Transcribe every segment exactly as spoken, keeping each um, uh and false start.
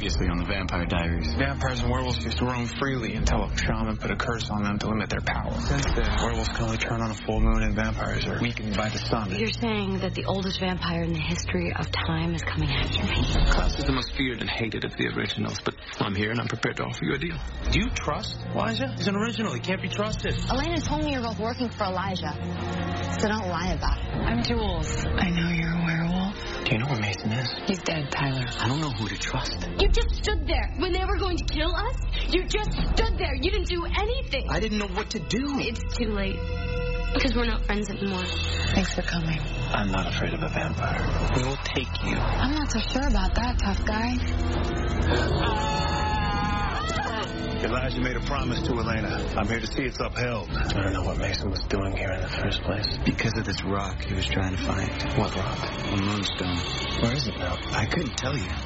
previously on the Vampire Diaries. Vampires and werewolves used to roam freely until a shaman put a curse on them to limit their power. Since then, werewolves can only turn on a full moon, and vampires are weakened by the sun. You're saying that the oldest vampire in the history of time is coming after me? Klaus is the most feared and hated of the originals, but I'm here and I'm prepared to offer you a deal. Do you trust Elijah? He's an original. He can't be trusted. Elena told me you're both working for Elijah, so don't lie about it. I'm Jules. I know you're a werewolf. Do you know where Mason is? He's dead, Tyler. I don't know who to trust. You just stood there when they were going to kill us. You just stood there. You didn't do anything. I didn't know what to do. It's too late. Because we're not friends anymore. Thanks for coming. I'm not afraid of a vampire. We will take you. I'm not so sure about that, tough guy. Elijah made a promise to Elena. I'm here to see it's upheld. I don't know what Mason was doing here in the first place. Because of this rock he was trying to find. What rock? A moonstone. Where is it now? I couldn't tell you.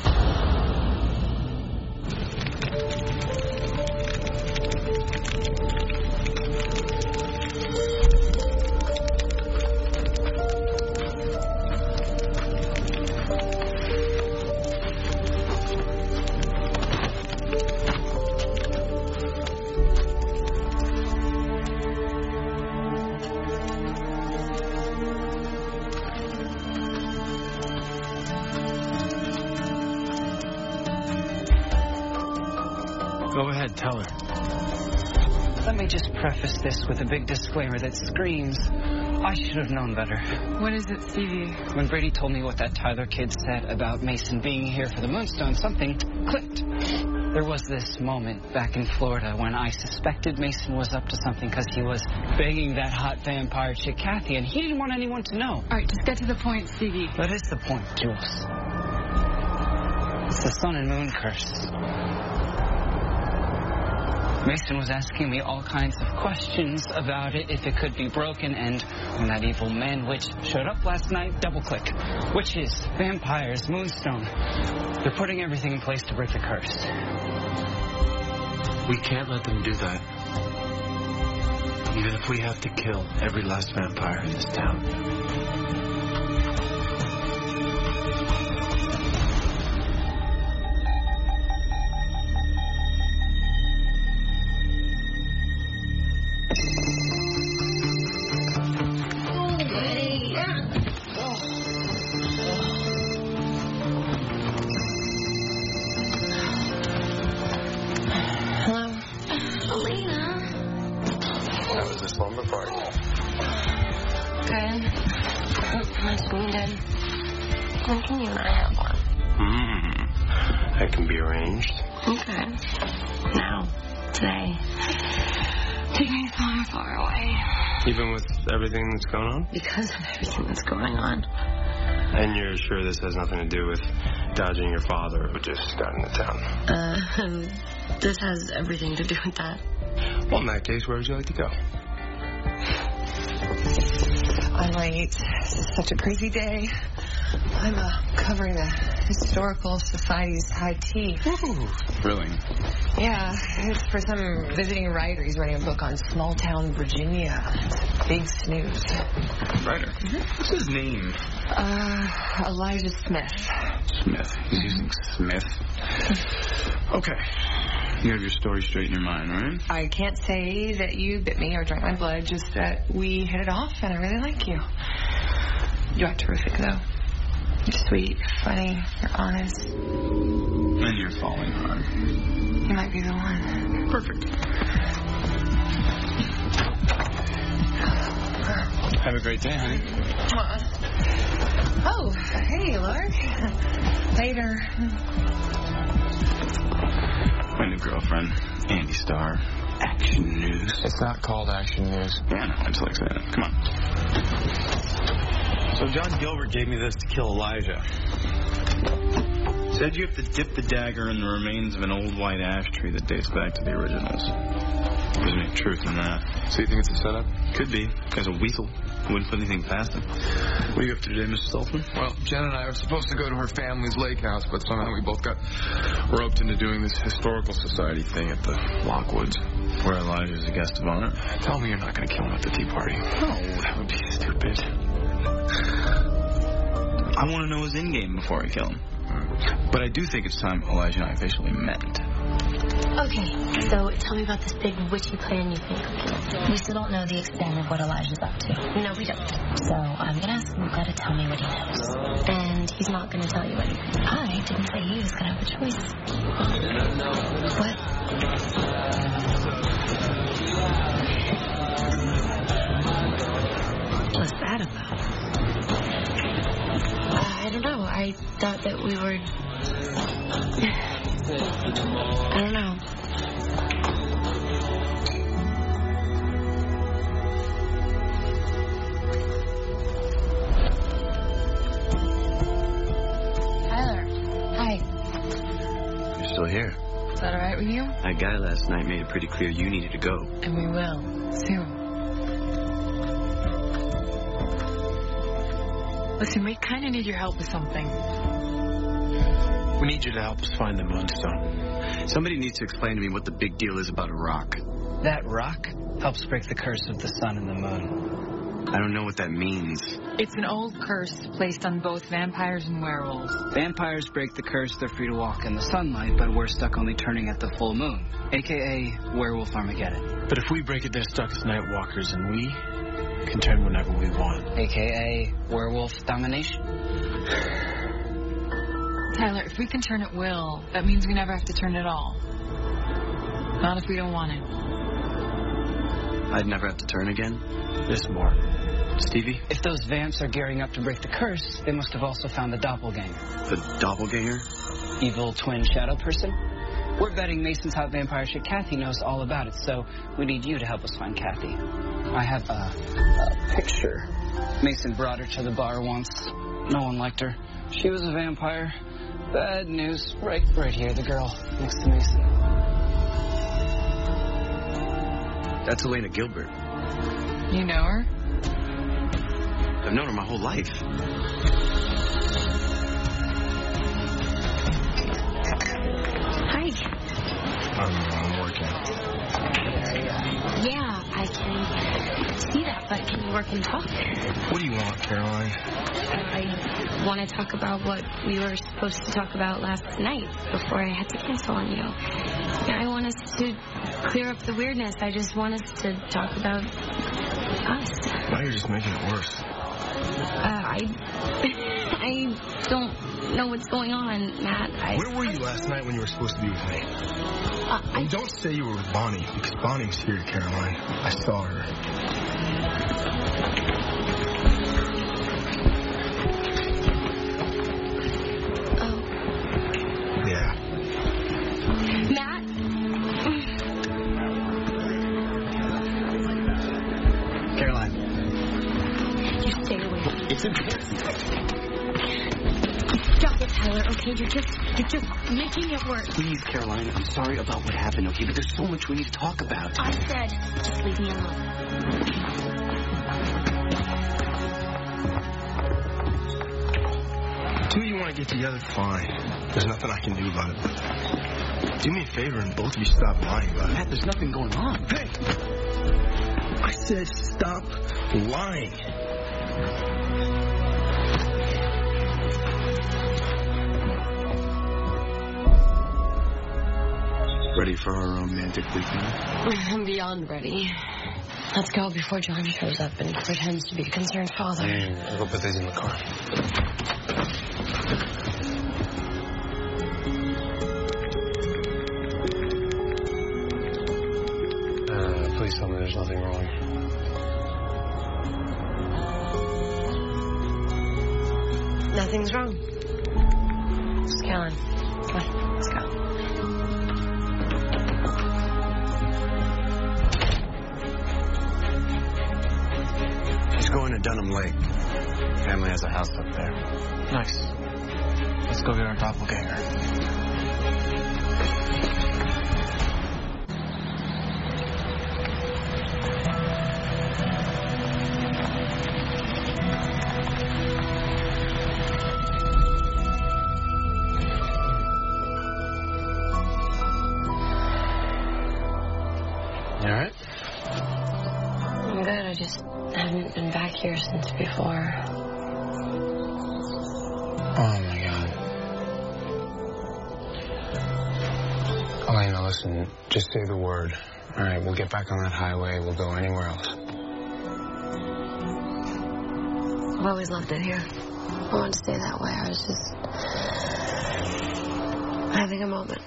Go ahead, tell her. Let me just preface this with a big disclaimer that screams, I should have known better. What is it, Stevie? When Brady told me what that Tyler kid said about Mason being here for the Moonstone, something clicked. There was this moment back in Florida when I suspected Mason was up to something because he was begging that hot vampire chick, Kathy, and he didn't want anyone to know. All right, just get to the point, Stevie. That is the point, Jules. It's the sun and moon curse. Mason was asking me all kinds of questions about it, if it could be broken, and when that evil man witch showed up last night, double click. Witches, vampires, moonstone. They're putting everything in place to break the curse. We can't let them do that. Even if we have to kill every last vampire in this town. When can you and I have one? Hmm. That can be arranged. Okay. Now. Today. Take me far, far away. Even with everything that's going on? Because of everything that's going on. And you're sure this has nothing to do with dodging your father who just got into town? Uh, this has everything to do with that. Well, in that case, where would you like to go? I'm late. This is such a crazy day. I'm uh, covering the Historical Society's high tea. Ooh, thrilling. Yeah, it's for some visiting writer. He's writing a book on small-town Virginia. Big snooze. Writer? Mm-hmm. What's his name? Uh, Elijah Smith. Smith. He's using Smith. Okay. You have your story straight in your mind, right? I can't say that you bit me or drank my blood, just that we hit it off and I really like you. You are terrific, though. You're sweet, you're funny, you're honest. And you're falling hard. You might be the one. Perfect. Have a great day, honey. Oh, hey, Lark. Later. My new girlfriend, Andy Starr. Action News. It's not called Action News. Yeah, I know. I just like saying it. Come on. So John Gilbert gave me this to kill Elijah. Said you have to dip the dagger in the remains of an old white ash tree that dates back to the originals. There's any truth in that. So you think it's a setup? Could be. Guy's a weasel. Wouldn't put anything past him. What are you up to today, Mister Saltzman? Well, Jen and I were supposed to go to her family's lake house, but somehow we both got roped into doing this Historical Society thing at the Lockwoods. Where Elijah's a guest of honor. Tell me you're not going to kill him at the tea party. No, that would be stupid. I want to know his in-game before I kill him. But I do think it's time Elijah and I officially met. Okay, so tell me about this big witchy plan you think. We still don't know the extent of what Elijah's up to. No, we don't. So I'm gonna ask Luca to tell me what he knows. And he's not going to tell you anything. I didn't say he was gonna have a choice. What? What's that about? Uh, I don't know. I thought that we were... I don't know. Tyler. Hi. You're still here. Is that alright with you? That guy last night made it pretty clear you needed to go. And we will. Soon. Listen, we kind of need your help with something. We need you to help us find the Moonstone. Somebody needs to explain to me what the big deal is about a rock. That rock helps break the curse of the sun and the moon. I don't know what that means. It's an old curse placed on both vampires and werewolves. Vampires break the curse, they're free to walk in the sunlight, but we're stuck only turning at the full moon, a k a. Werewolf Armageddon. But if we break it, they're stuck as night walkers, and we can turn whenever we want. a k a. Werewolf Domination. Tyler, if we can turn at will, that means we never have to turn at all. Not if we don't want it. I'd never have to turn again? There's more. Stevie? If those vamps are gearing up to break the curse, they must have also found the doppelganger. The doppelganger? Evil twin shadow person? We're betting Mason's hot vampire chick Kathy knows all about it, so we need you to help us find Kathy. I have a, a picture. Mason brought her to the bar once. No one liked her. She was a vampire. Bad news. Right, right here, the girl next to Mason. That's Elena Gilbert. You know her? I've known her my whole life. Hi. I'm, I'm working. Yeah, I can see that, but can you work and talk? What do you want, Caroline? I want to talk about what we were supposed to talk about last night before I had to cancel on you. I want us to clear up the weirdness. I just want us to talk about us. Now you're just making it worse. Uh, I... I don't know what's going on, Matt. I, Where were you last night when you were supposed to be with me? Uh, I don't say you were with Bonnie, because Bonnie's here, Caroline. I saw her. Oh. Yeah. Matt? Caroline. You stay away. It's important. Stop it, Tyler, okay? You're just, you're just making it worse. Please, Caroline, I'm sorry about what happened, okay? But there's so much we need to talk about. I said, just leave me alone. Two of you want to get together, fine. There's nothing I can do about it. Do me a favor and both of you stop lying about it. Matt, there's nothing going on. Hey! I said stop lying. Ready for our romantic weekend? I'm beyond ready. Let's go before John shows up and pretends to be a concerned father. Hey, I'll go put these in the car. Uh, please tell me there's nothing wrong. Nothing's wrong. Just Caroline. Come on, let's go. She's going to Dunham Lake. Family has a house up there. Nice. Let's go get our doppelganger. You all right? I'm good. I just haven't been back here since before. Oh, my God. Elena, listen, just say the word. All right, we'll get back on that highway. We'll go anywhere else. I've always loved it here. I wanted to stay that way. I was just having a moment.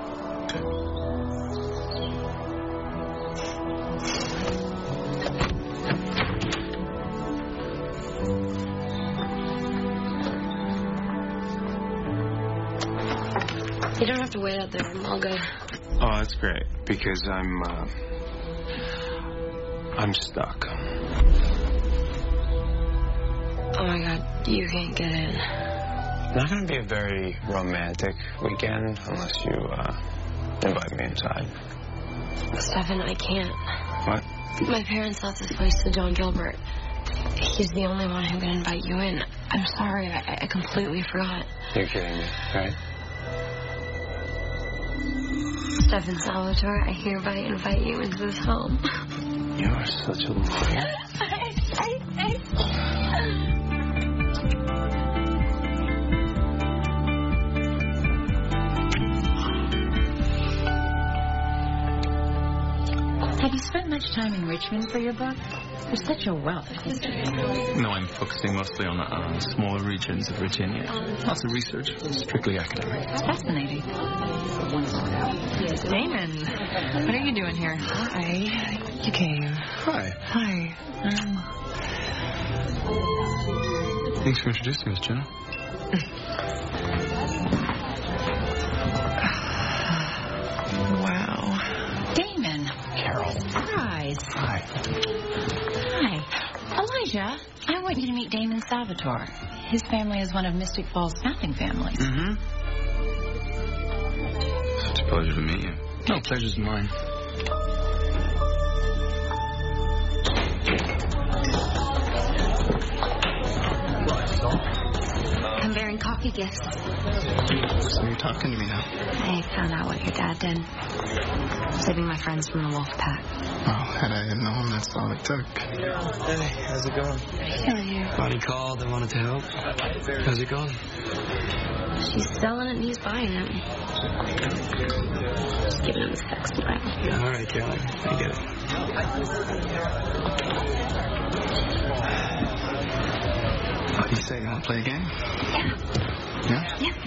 You don't have to wait out there. I'm all good. Oh, that's great. Because I'm, uh, I'm stuck. Oh my God, you can't get in. Not going to be a very romantic weekend unless you, uh, invite me inside. Stefan, I can't. What? My parents left this place to John Gilbert. He's the only one who can invite you in. I'm sorry, I, I completely forgot. You're kidding me, right? Stefan Salvatore, I hereby invite you into this home. You are such a liar. I, I, I... Have you spent much time in Richmond for your book? There's such a wealth of history. No, I'm focusing mostly on uh, smaller regions of Virginia. Lots of research, strictly academic. It's fascinating. Damon, what are you doing here? Hi. You came. Hi. Hi. Um, Thanks for introducing us, Jenna. wow. Damon. Carol. Surprise. Hi. Hi. Elijah, I want you to meet Damon Salvatore. His family is one of Mystic Falls' founding families. Mm-hmm. It's a pleasure to meet you. No, pleasure's mine. I'm bearing coffee gifts. So you're talking to me now? I found out what your dad did. Saving my friends from the wolf pack. Well, had I known, that's all it took. Hey, how's it going? Hell yeah. Bonnie called and wanted to help. How's it going? She's selling it and he's buying it. Just giving him a sex drive. Yeah, all right, Kelly. I get it. What do you say? You want to play a game? Yeah. Yeah? Yeah.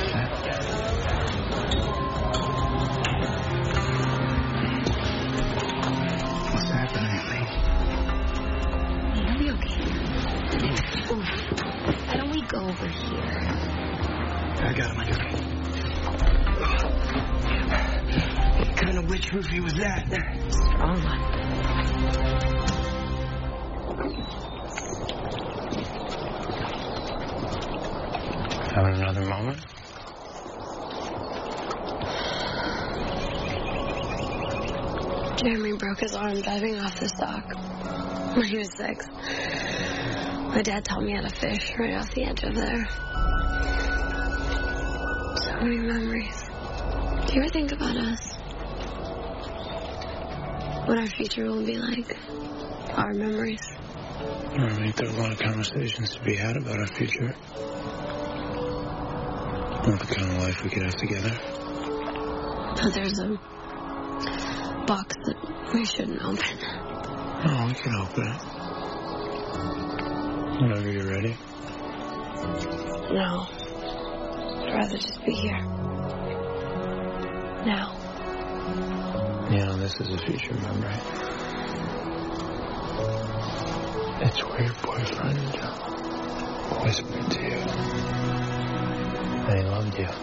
What's happening, Lee? You'll be okay. Ooh. Why don't we go over here? I got him, I got him. What kind of witch roofie was that? Strong one. Having another moment? Jeremy broke his arm diving off the dock when he was six. My dad taught me how to fish right off the edge of there. So many memories. Do you ever think about us? What our future will be like? Our memories? I think there are a lot of conversations to be had about our future. What the kind of life we could have together. But there's a box that we shouldn't open. Oh, we can open it. Whenever you're ready. No. I'd rather just be here. Now. You know, this is a future memory. It's where your boyfriend whispered to you that he loved you.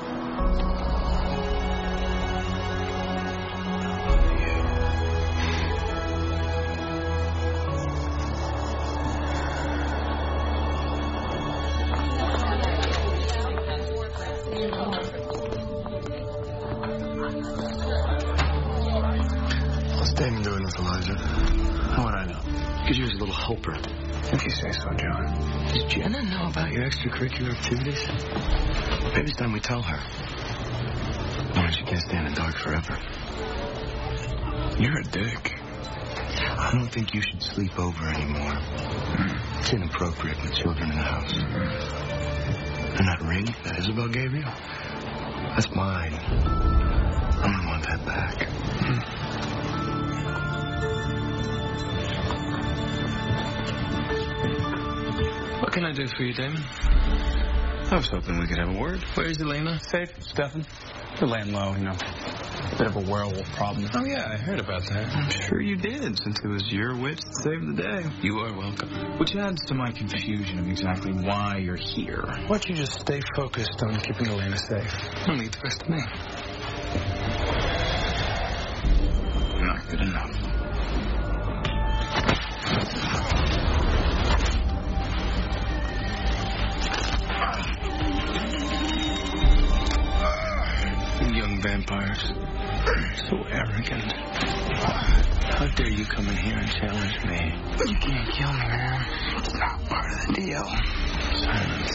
What's Damon doing with Elijah? How would I know? Because you was a little helper. If you say so, John. Does Jenna know about your extracurricular activities? Maybe it's time we tell her. Or she can't stand in the dark forever. You're a dick. I don't think you should sleep over anymore. It's inappropriate with children in the house. And that ring that Isabel gave you, that's mine. I'm the one can I do for you, Damon? I was hoping we could have a word. Where's Elena? Safe, Stefan. They're laying low, you know. Bit of a werewolf problem. Oh, yeah, I heard about that. I'm sure you did, since it was your wits that saved the day. You are welcome. Which adds to my confusion of exactly why you're here. Why don't you just stay focused on keeping Elena safe? Don't leave the rest to me. Not good enough. Young vampires. So arrogant. How dare you come in here and challenge me? You can't kill me, man. It's not part of the deal. Silence.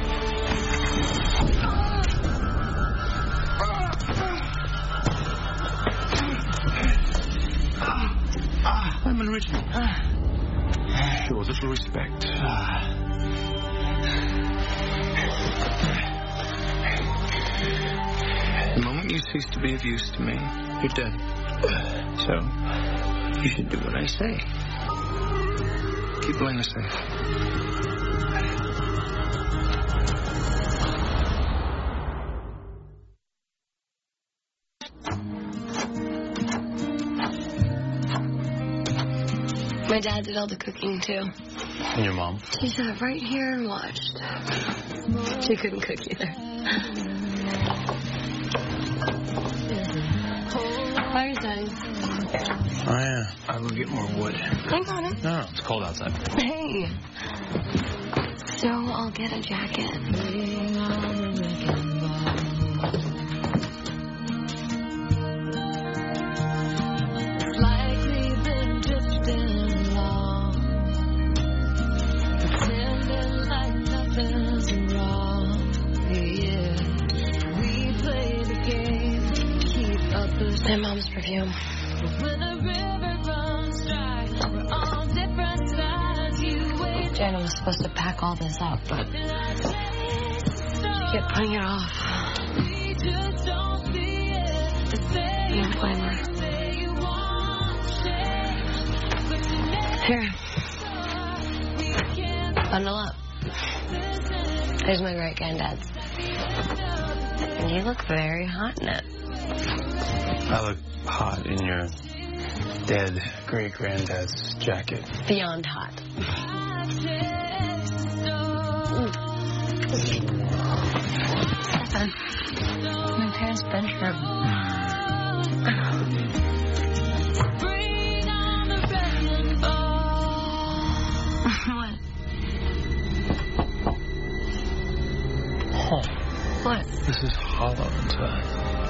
I'm an original. Show a little respect. The moment you cease to be of use to me, you're dead. So, you should do what I say. Keep Elena safe. My dad did all the cooking, too. And your mom? She sat right here and watched. She couldn't cook either. Fire's dying. Oh, yeah. I will get more wood. I got it. No, it's cold outside. Hey. So I'll get a jacket. My mom's perfume. Jenna was supposed to pack all this up, but she kept putting it off. I don't blame her. Here. Bundle up. There's my great granddad's. And you look very hot in it. I look hot in your dead great-granddad's jacket. Beyond hot. Stefan, my parents' bedroom. What? Oh. What? This is hollow inside.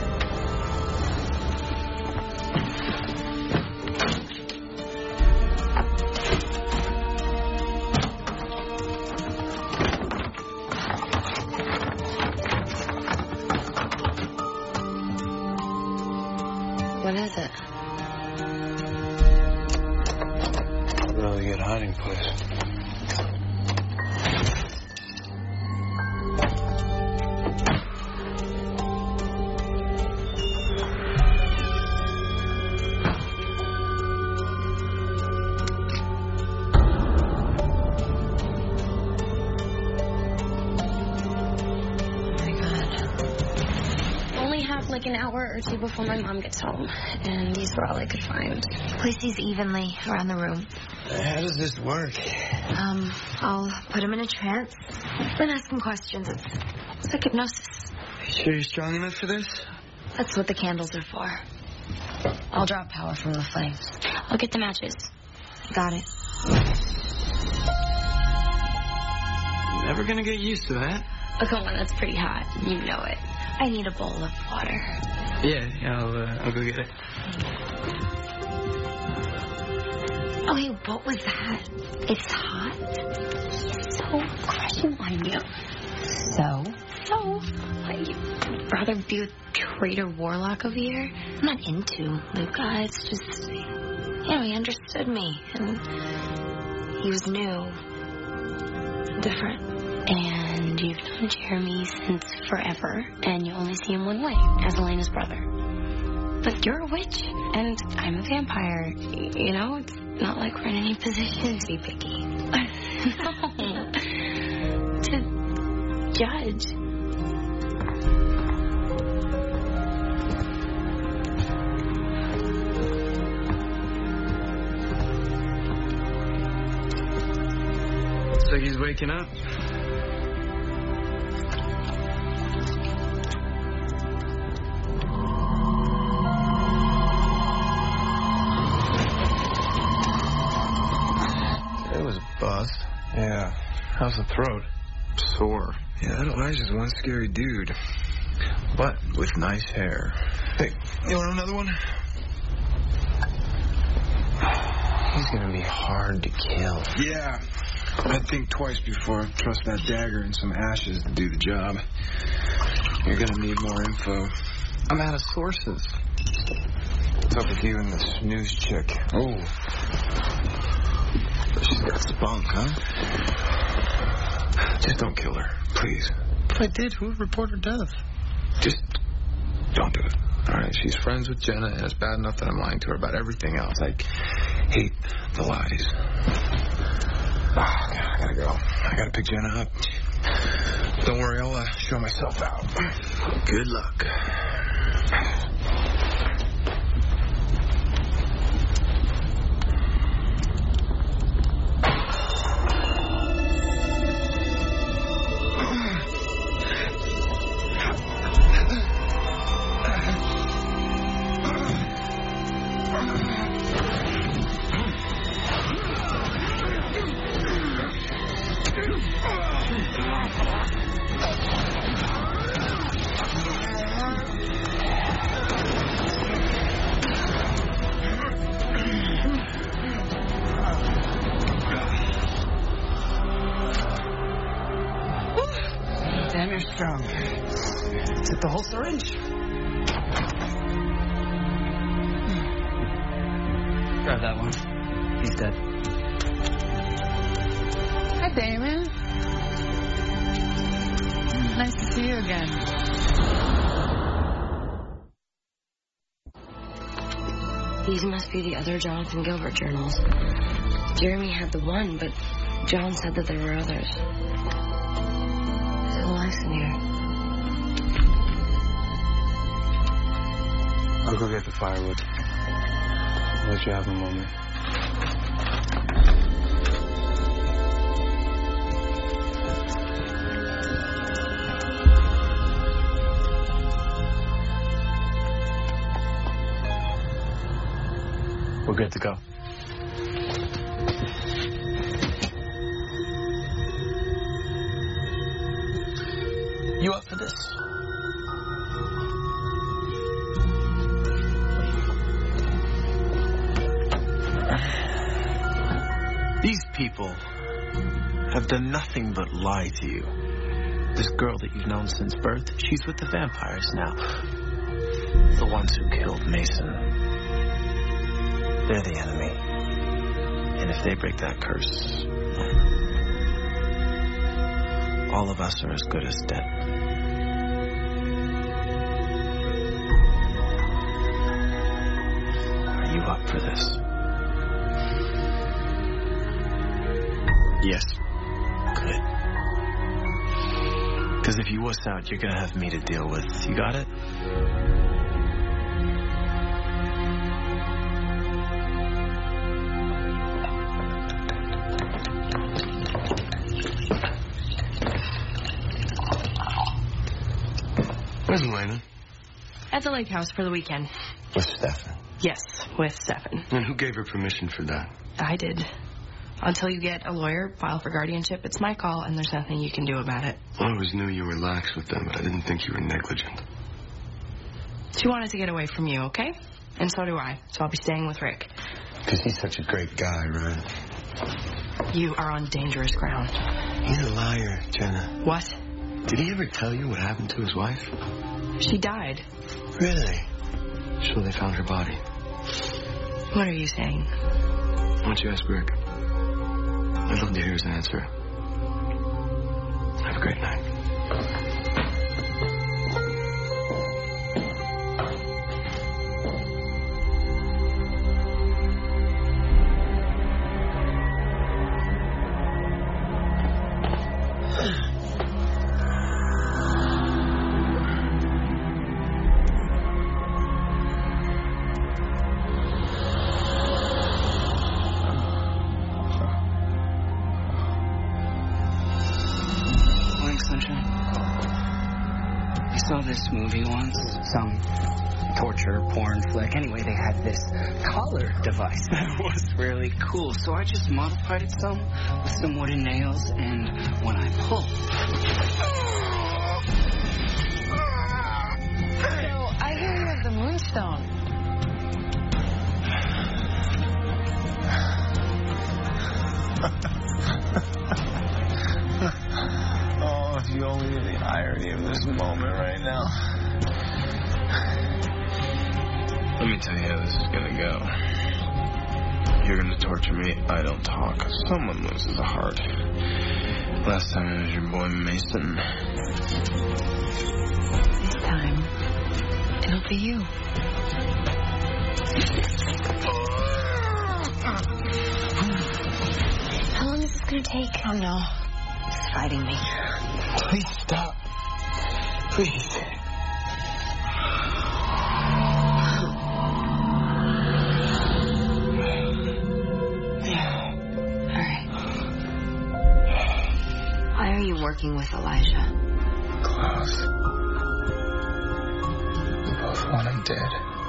What is it? A really good hiding place. Like an hour or two before my mom gets home, and these were all I could find. Place these evenly around the room. How does this work? Um, I'll put him in a trance, then ask him questions. It's, it's like hypnosis. Are you sure you're strong enough for this? That's what the candles are for. I'll draw power from the flames. I'll get the matches. Got it. Never gonna get used to that. Oh, come on, that's pretty hot. You know it. I need a bowl of water. Yeah, yeah, I'll, uh, I'll go get it. Oh, hey, what was that? It's hot. He's so crushing on you. So? So? What, you'd rather be with traitor Warlock over here? I'm not into Luca. It's just, you know, he understood me. And he was new. Different. And you've known Jeremy since forever, and you only see him one way, as Elena's brother. But you're a witch, and I'm a vampire. You know, it's not like we're in any position to be picky. No. judge. Looks like he's waking up. It was a bust. Yeah. How's the throat? Sore. Yeah, that Elijah's one scary dude. But with nice hair. Hey, you want another one? He's gonna be hard to kill. Yeah. I'd think twice before I trust that dagger and some ashes to do the job. You're gonna need more info. I'm out of sources. What's up with you and this news chick? Oh. She's got spunk, huh? Just don't kill her, please. If I did, who would report her death? Just don't do it. All right, she's friends with Jenna, and it's bad enough that I'm lying to her about everything else. I hate the lies. Oh, I gotta go. I gotta pick Jenna up. Don't worry, I'll uh, show myself out. Good luck. Damn, you're strong. Is it the whole syringe? Grab that one. He's dead. Hi, Damon. Nice to see you again. These must be the other Jonathan Gilbert journals. Jeremy had the one, but John said that there were others. There's a lice in here. I'll go get the firewood. I'll let you have a moment. We're good to go. You up for this? These people have done nothing but lie to you. This girl that you've known since birth, she's with the vampires now. The ones who killed Mason. They're the enemy. And if they break that curse, all of us are as good as dead. Are you up for this? Yes. Good. Because if you wuss out, you're going to have me to deal with. You got it? Where's Elena? At the lake house for the weekend. With Stefan. Yes, with Stefan. And who gave her permission for that? I did. Until you get a lawyer, file for guardianship, it's my call, and there's nothing you can do about it. I always knew you were lax with them, but I didn't think you were negligent. She wanted to get away from you, okay? And so do I. So I'll be staying with Rick. Because he's such a great guy, right? You are on dangerous ground. He's a liar, Jenna. What? Did he ever tell you what happened to his wife? She died. Really? So they found her body. What are you saying? Why don't you ask Rick? I'd love to hear his answer. Have a great night. this movie once? Some torture porn flick. Anyway, they had this collar device that was really cool. So I just modified it some with some wooden nails, and when I pull... So, I hear you have the Moonstone. Oh, if you only knew the irony of this moment right now. Let me tell you how this is gonna go. You're gonna torture me, I don't talk. Someone loses a heart. Last time it was your boy Mason. This time, it'll be you. How long is this gonna take? Oh no. It's fighting me. Please stop. Please. Why are you working with Elijah? Klaus. We both want him dead.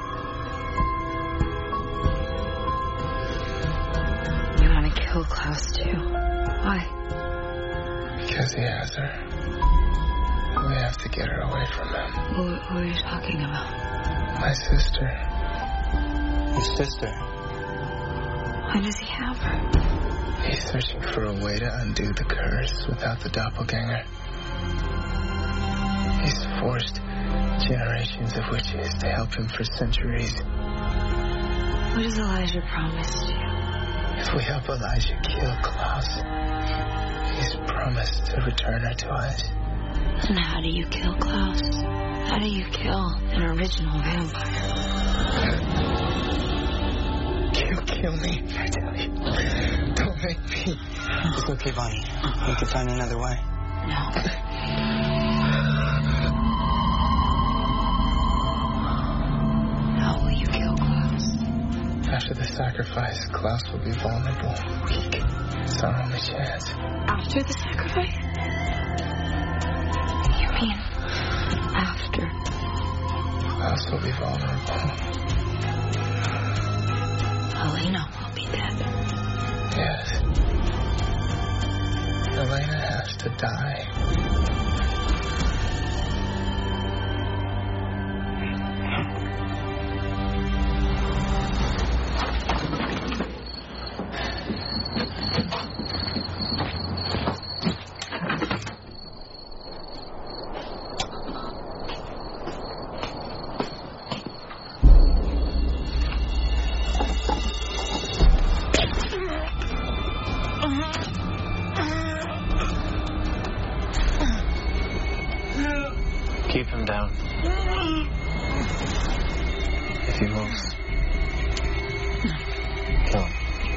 You want to kill Klaus too? Why? Because he has her. We have to get her away from him. Who, who are you talking about? My sister. Your sister? Why does he have her? He's searching for a way to undo the curse without the doppelganger. He's forced generations of witches to help him for centuries. What has Elijah promised you? If we help Elijah kill Klaus, he's promised to return her to us. And how do you kill Klaus? How do you kill an original vampire? You kill me, I tell you. Don't make me. It's okay, Bonnie. We can find another way. No. How will you kill Klaus? After the sacrifice, Klaus will be vulnerable, weak. It's our only chance. After the sacrifice? You mean after? Klaus will be vulnerable. Elena will be dead. Yes. Elena has to die. Keep him down. If he moves, kill him.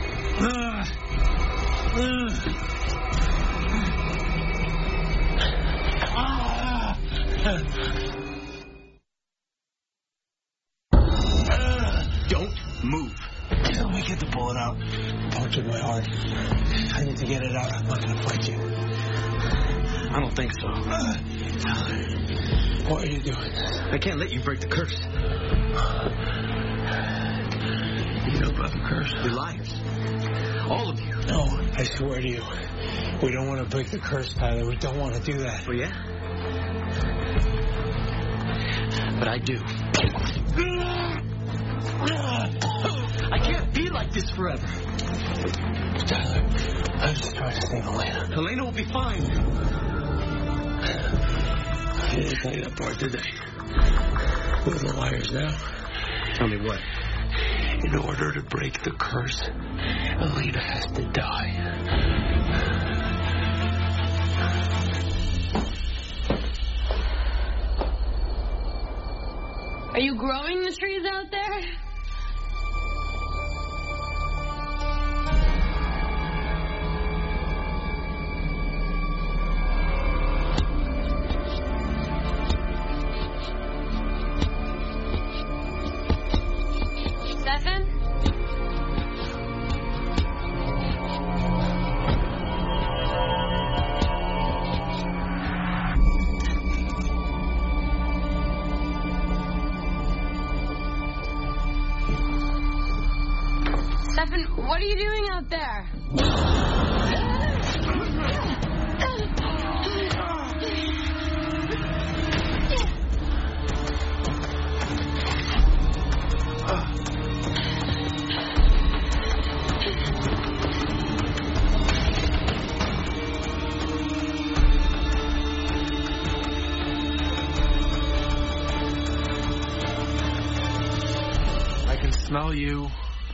Don't move. Let me get the bullet out. Punctured my heart. I need to get it out. I'm not going to fight you. I don't think so. Uh, what are you doing? I can't let you break the curse. You know about the curse? You're liars. All of you. No, I swear to you. We don't want to break the curse, Tyler. We don't want to do that. Oh, yeah? But I do. I can't be like this forever. Tyler, I'm just trying to save Elena. Elena will be fine. I didn't tell you that part today. We're the liars now. Tell me what? In order to break the curse, Elena has to die. Are you growing the trees out there? Seven? Stefan, what are you doing out there? I can smell you.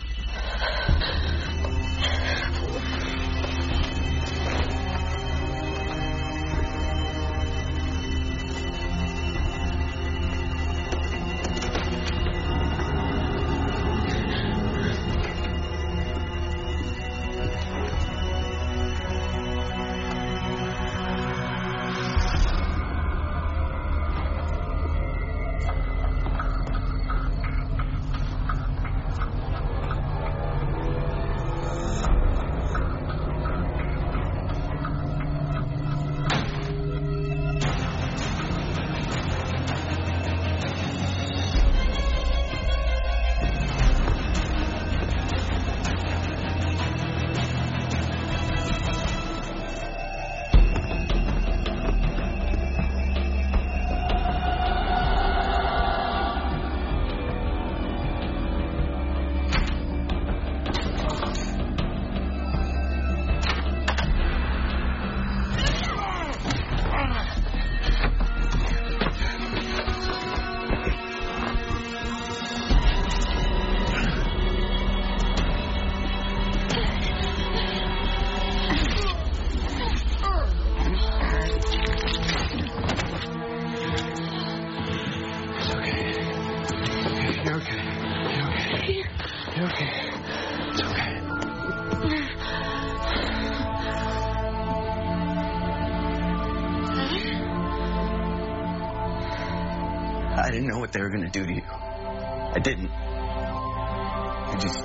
I didn't know what they were going to do to you. I didn't. I just...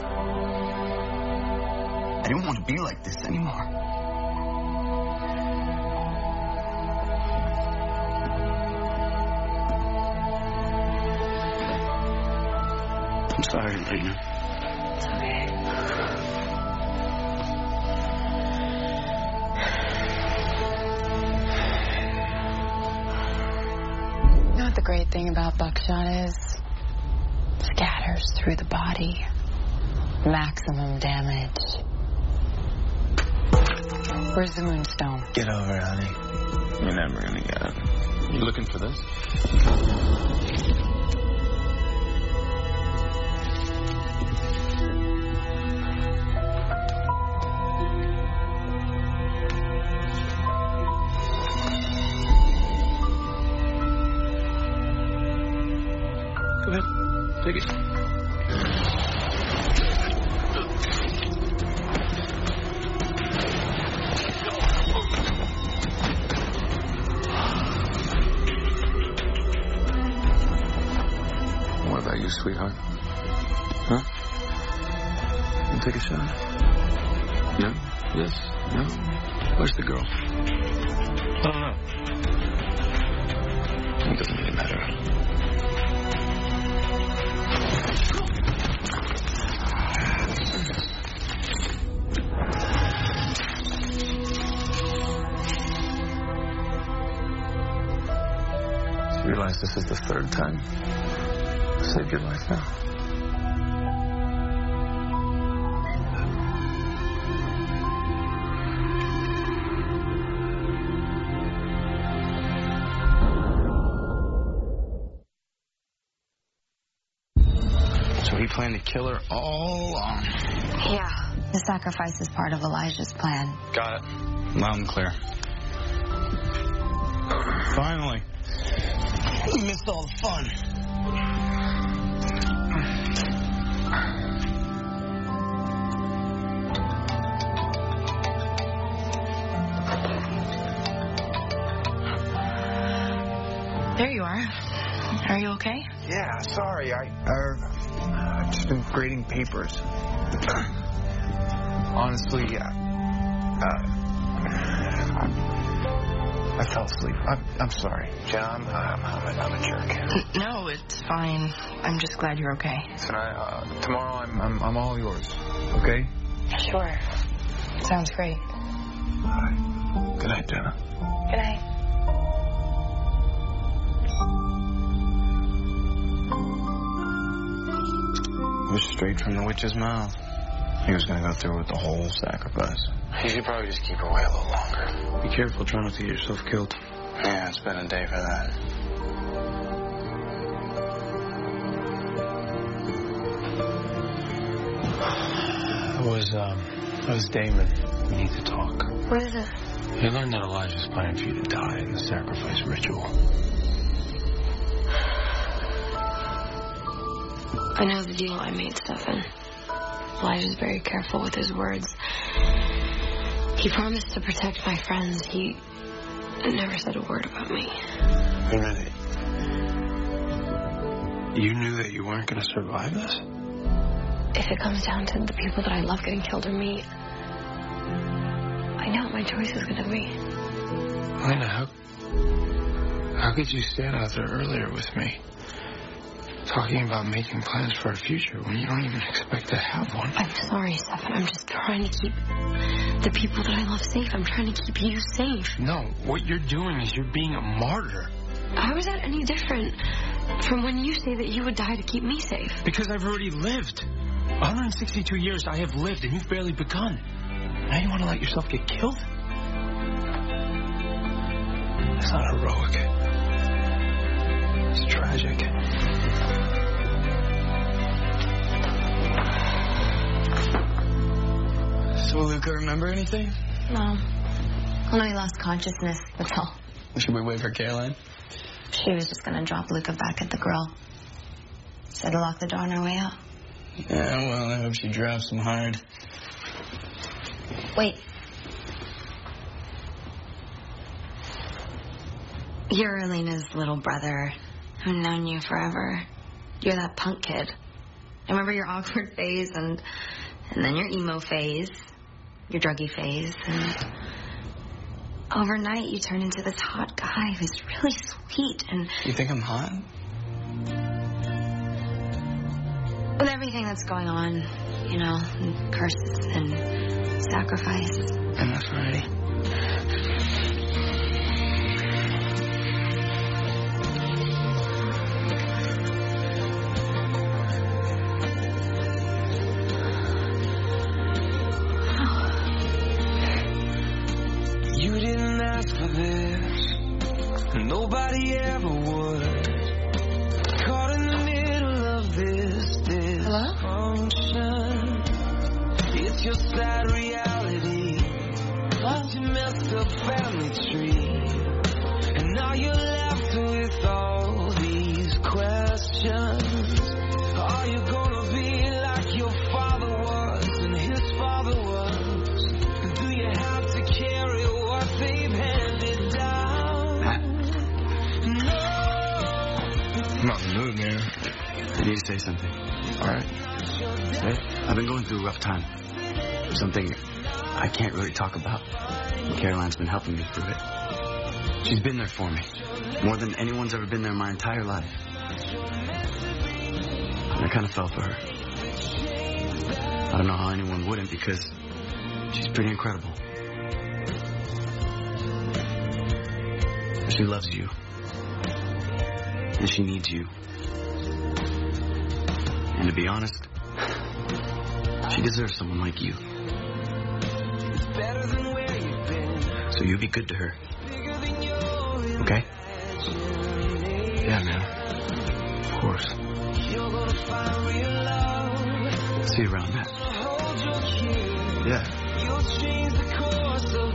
I didn't want to be like this anymore. I'm sorry, Elena. It's okay. You know what the great thing about buckshot is? Scatters through the body. Maximum damage. Where's the moonstone? Get over it, honey. You're never gonna get it. You looking for this? Go ahead. Take it. What about you, sweetheart? Huh? You take a shot? No? Yes? No? Where's the girl? I don't know. It doesn't really matter. You realize this is the third time I saved your life now? So he planned to kill her all along. Yeah. The sacrifice is part of Elijah's plan. Got it. Loud and clear. Finally. We missed all the fun. There you are. Are you okay? Yeah, sorry. I, uh, I've just been grading papers. Honestly, yeah. Uh, I fell asleep. I'm, I'm sorry. Jenna, I'm, I'm, I'm, a, I'm a jerk. No, it's fine. I'm just glad you're okay. Listen, I, uh, tomorrow I'm, I'm I'm all yours. Okay? Sure. Sounds great. All right. Good night, Jenna. Good night. It was straight from the witch's mouth. He was going to go through with the whole sacrifice. You should probably just keep away a little longer. Be careful, try not to get yourself killed. Yeah, it's been a day for that. It was, um, it was Damon. We need to talk. What is it? He learned that Elijah's planning for you to die in the sacrifice ritual. I know the deal I made, Stefan. Elijah's very careful with his words. He promised to protect my friends. He never said a word about me. Wait a minute. You knew that you weren't going to survive this? If it comes down to the people that I love getting killed or me, I know what my choice is going to be. Elena, how, how could you stand out there earlier with me? Talking about making plans for a future when you don't even expect to have one. I'm sorry, Stefan. I'm just trying to keep the people that I love safe. I'm trying to keep you safe. No, what you're doing is you're being a martyr. How is that any different from when you say that you would die to keep me safe? Because I've already lived. one hundred sixty-two years I have lived, and you've barely begun. Now you want to let yourself get killed? That's not heroic. It's tragic. So, Luca, remember anything? No. Well, no, he lost consciousness, that's all. Should we wait for Caroline? She was just gonna drop Luca back at the grill. Said to lock the door on our way out. Yeah, well, I hope she drops him hard. Wait. You're Elena's little brother. I've known you forever. You're that punk kid. I remember your awkward phase and and then your emo phase, your druggy phase, and overnight you turned into this hot guy who's really sweet and... You think I'm hot? With everything that's going on, you know, and curses and sacrifice. Enough already. You didn't ask for this. Nobody ever would. Caught in the middle of this dysfunction. It's your sad reality. What? You messed up family tree. And now you're left with all these questions. Are you gonna be like your father was and his father was? Do you have to carry what they've handed down? No. I'm not in the mood, man. I need to say something. All right? Hey, I've been going through a rough time. Something I can't really talk about. Caroline's been helping me through it. She's been there for me. More than anyone's ever been there in my entire life. And I kind of fell for her. I don't know how anyone wouldn't, because she's pretty incredible. She loves you. And she needs you. And to be honest, she deserves someone like you. So you be good to her. Okay? Yeah, man. Of course. See you around, Matt. Yeah. You'll change the course of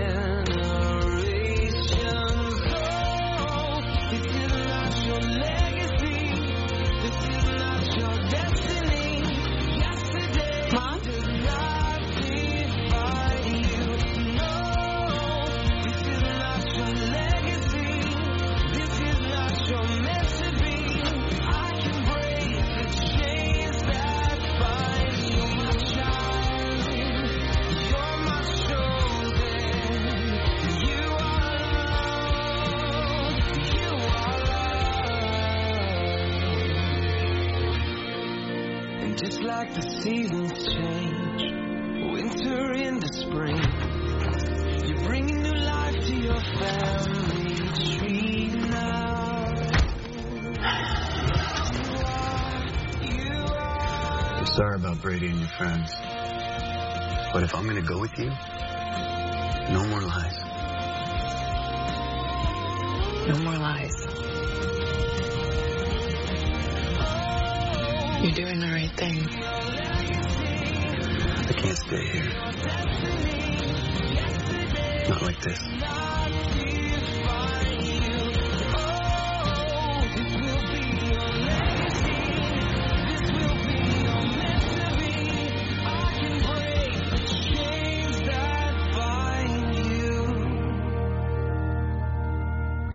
generations. Oh, this is not your legacy. This is not your destiny. Yesterday Mom? does not define you. No, this is not your legacy. This is not your meant to be. I can break the chains that bind you, my child. You're my chosen. You are And just like the seasons change, winter into spring, you're bringing new life to your family tree now. I'm sorry about Brady and your friends. But if I'm gonna go with you, no more lies. No more lies. You're doing the right thing. I can't stay here. Not like this.